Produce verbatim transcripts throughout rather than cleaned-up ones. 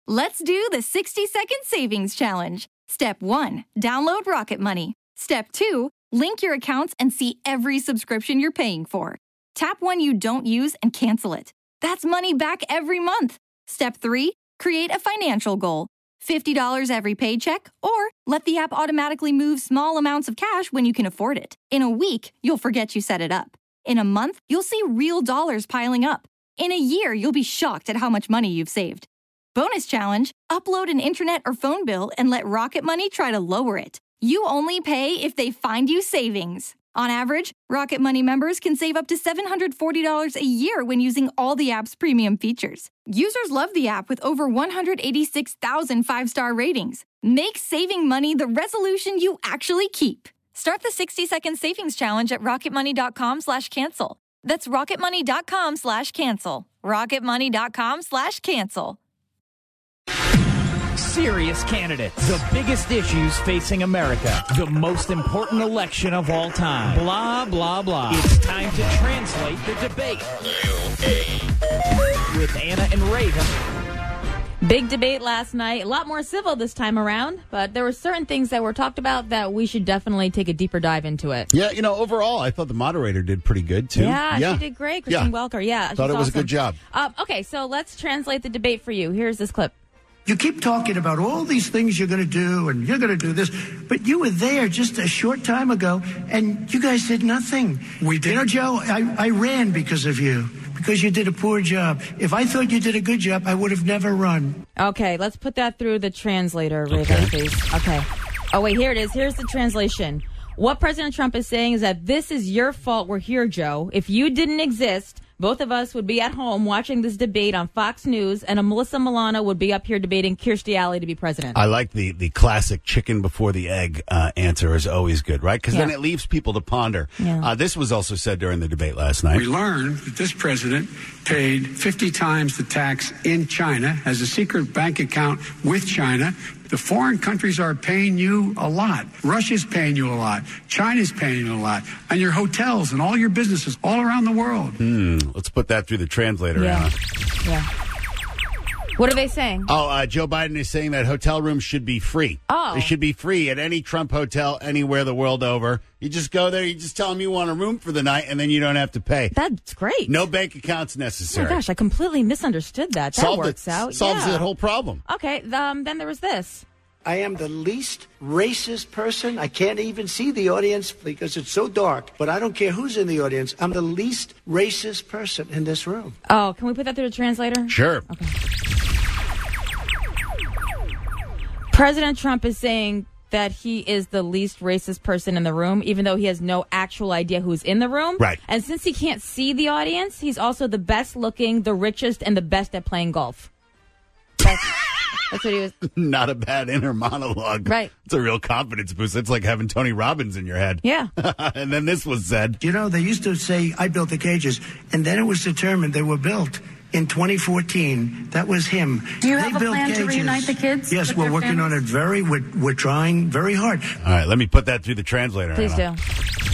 Let's do the sixty second savings challenge. Step one, download Rocket Money. Step two, link your accounts and see every subscription you're paying for. Tap one you don't use and cancel it. That's money back every month. Step three, create a financial goal. fifty dollars every paycheck, or let the app automatically move small amounts of cash when you can afford it. In a week, you'll forget you set it up. In a month, you'll see real dollars piling up. In a year, you'll be shocked at how much money you've saved. Bonus challenge, upload an internet or phone bill and let Rocket Money try to lower it. You only pay if they find you savings. On average, Rocket Money members can save up to seven hundred forty dollars a year when using all the app's premium features. Users love the app with over one hundred eighty-six thousand five-star ratings. Make saving money the resolution you actually keep. Start the sixty second savings challenge at rocketmoney.com slash cancel. That's rocketmoney.com slash cancel. rocketmoney.com slash cancel. Serious candidates. The biggest issues facing America. The most important election of all time. Blah, blah, blah. It's time to translate the debate. With Anna and Raven. Big debate last night. A lot more civil this time around, but there were certain things that were talked about that we should definitely take a deeper dive into it. Yeah, you know, overall, I thought the moderator did pretty good, too. Yeah, yeah. she did great. Kristen yeah. Welker, yeah. Thought it was awesome. a good job. Um, okay, so let's translate the debate for you. Here's this clip. You keep talking about all these things you're going to do and you're going to do this, but you were there just a short time ago and you guys did nothing. We did. You know, Joe, I, I ran because of you, because you did a poor job. If I thought you did a good job, I would have never run. Okay, let's put that through the translator, Raven, okay. please. Okay. Oh, wait, here it is. Here's the translation. What President Trump is saying is that this is your fault we're here, Joe. If you didn't exist, both of us would be at home watching this debate on Fox News, and a Melissa Milano would be up here debating Kirstie Alley to be president. I like the, the classic chicken before the egg uh, answer is always good, right? Because yeah. then it leaves people to ponder. Yeah. Uh, this was also said during the debate last night. We learned that this president paid fifty times the tax in China, has a secret bank account with China. The foreign countries are paying you a lot. Russia's paying you a lot. China's paying you a lot. And your hotels and all your businesses all around the world. Hmm. Let's put that through the translator, yeah. Anna. Yeah. What are they saying? Oh, uh, Joe Biden is saying that hotel rooms should be free. Oh. They should be free at any Trump hotel anywhere the world over. You just go there, you just tell them you want a room for the night, and then you don't have to pay. That's great. No bank accounts necessary. Oh, my gosh, I completely misunderstood that. That Solved works it. out. Solves yeah. that whole problem. Okay, um, then there was this. I am the least racist person. I can't even see the audience because it's so dark, but I don't care who's in the audience. I'm the least racist person in this room. Oh, can we put that through the translator? Sure. Okay. President Trump is saying that he is the least racist person in the room, even though he has no actual idea who's in the room. Right. And since he can't see the audience, he's also the best looking, the richest, and the best at playing golf. That's, that's what he was. Not a bad inner monologue. Right. It's a real confidence boost. It's like having Tony Robbins in your head. Yeah. And then this was said. You know, they used to say, I built the cages, and then it was determined they were built in twenty fourteen. That was him. Do you they have a built plan cages. to reunite the kids? Yes, with we're their working families? on it very, we're, we're trying very hard. All right, let me put that through the translator. Please Anna. do.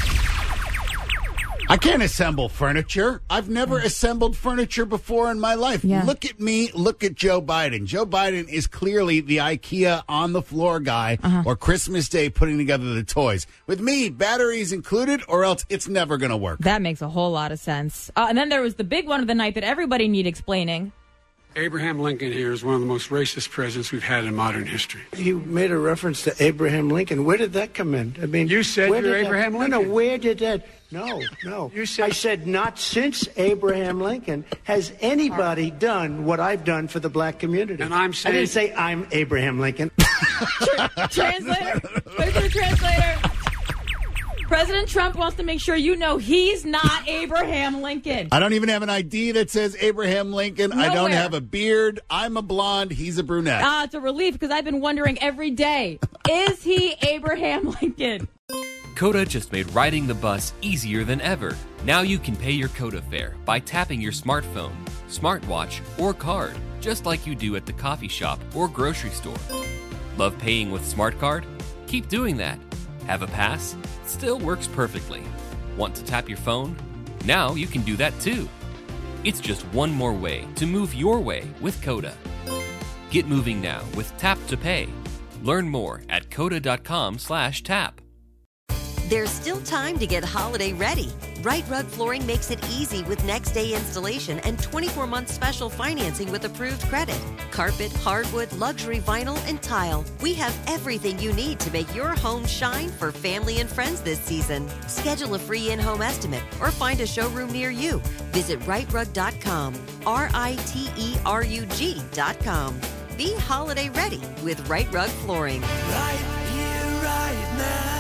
I can't assemble furniture. I've never assembled furniture before in my life. Yeah. Look at me. Look at Joe Biden. Joe Biden is clearly the IKEA on the floor guy Uh-huh. or Christmas Day putting together the toys. With me, batteries included or else it's never going to work. That makes a whole lot of sense. Uh, and then there was the big one of the night that everybody need explaining. Abraham Lincoln here is one of the most racist presidents we've had in modern history. You made a reference to Abraham Lincoln. Where did that come in? I mean, You said where you're did that- Abraham No, Lincoln. no, where did that? No, no. You said- I said not since Abraham Lincoln has anybody done what I've done for the black community. And I'm I saying- didn't say I'm Abraham Lincoln. Translator. Put it to the translator. President Trump wants to make sure you know he's not Abraham Lincoln. I don't even have an I D that says Abraham Lincoln. I don't Nowhere. have a beard. I'm a blonde. He's a brunette. Ah, it's a relief because I've been wondering every day, is he Abraham Lincoln? Coda just made riding the bus easier than ever. Now you can pay your Coda fare by tapping your smartphone, smartwatch, or card, just like you do at the coffee shop or grocery store. Love paying with Smart Card? Keep doing that. Have a pass? Still works perfectly. Want to tap your phone? Now you can do that too. It's just one more way to move your way with Coda. Get moving now with Tap to Pay. Learn more at coda.com slash tap. There's still time to get holiday ready. Right Rug Flooring makes it easy with next day installation and twenty-four month special financing with approved credit. Carpet, hardwood, luxury vinyl, and tile. We have everything you need to make your home shine for family and friends this season. Schedule a free in-home estimate or find a showroom near you. Visit right rug dot com, R I T E R U G dot com. Be holiday ready with Right Rug Flooring. Right here, right now.